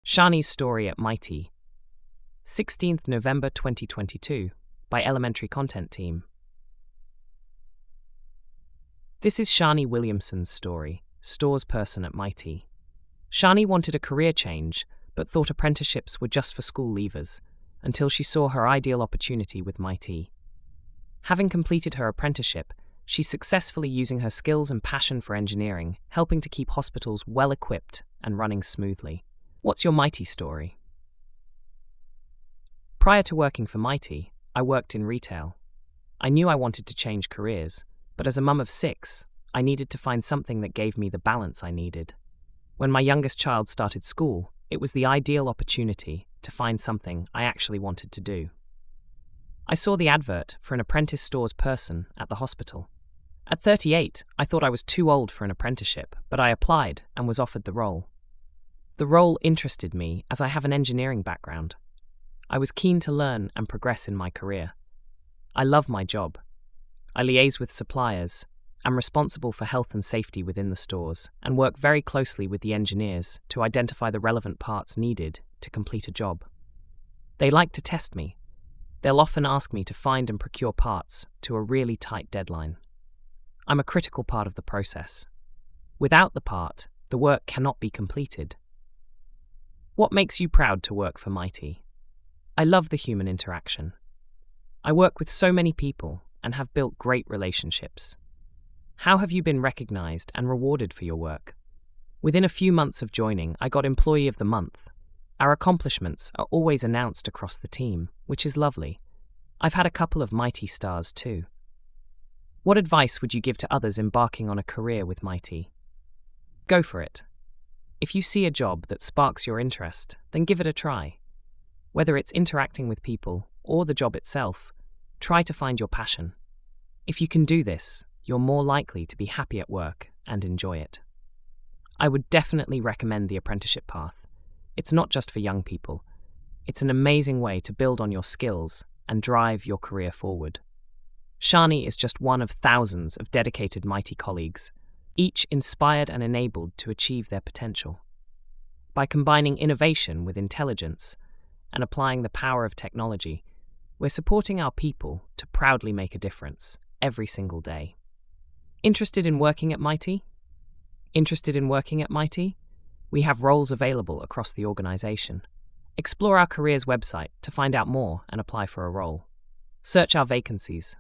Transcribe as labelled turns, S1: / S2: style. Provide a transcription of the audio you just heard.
S1: Shani's Story at Mighty, 16th November 2022, by Elementary Content Team. This is Shani Williamson's story, stores person at Mighty. Shani wanted a career change, but thought apprenticeships were just for school leavers, until she saw her ideal opportunity with Mighty. Having completed her apprenticeship, she's successfully using her skills and passion for engineering, helping to keep hospitals well-equipped and running smoothly. What's your Mighty story? Prior to working for Mighty, I worked in retail. I knew I wanted to change careers, but as a mum of 6, I needed to find something that gave me the balance I needed. When my youngest child started school, it was the ideal opportunity to find something I actually wanted to do. I saw the advert for an apprentice stores person at the hospital. At 38, I thought I was too old for an apprenticeship, but I applied and was offered the role. The role interested me as I have an engineering background. I was keen to learn and progress in my career. I love my job. I liaise with suppliers, am responsible for health and safety within the stores, and work very closely with the engineers to identify the relevant parts needed to complete a job. They like to test me. They'll often ask me to find and procure parts to a really tight deadline. I'm a critical part of the process. Without the part, the work cannot be completed. What makes you proud to work for Mighty? I love the human interaction. I work with so many people and have built great relationships. How have you been recognized and rewarded for your work? Within a few months of joining, I got Employee of the Month. Our accomplishments are always announced across the team, which is lovely. I've had a couple of Mighty stars too. What advice would you give to others embarking on a career with Mighty? Go for it. If you see a job that sparks your interest, then give it a try. Whether it's interacting with people or the job itself, try to find your passion. If you can do this, you're more likely to be happy at work and enjoy it. I would definitely recommend the apprenticeship path. It's not just for young people. It's an amazing way to build on your skills and drive your career forward. Shani is just one of thousands of dedicated Mighty colleagues, each inspired and enabled to achieve their potential. By combining innovation with intelligence and applying the power of technology, we're supporting our people to proudly make a difference every single day. Interested in working at Mighty? Interested in working at Mighty? We have roles available across the organization. Explore our careers website to find out more and apply for a role. Search our vacancies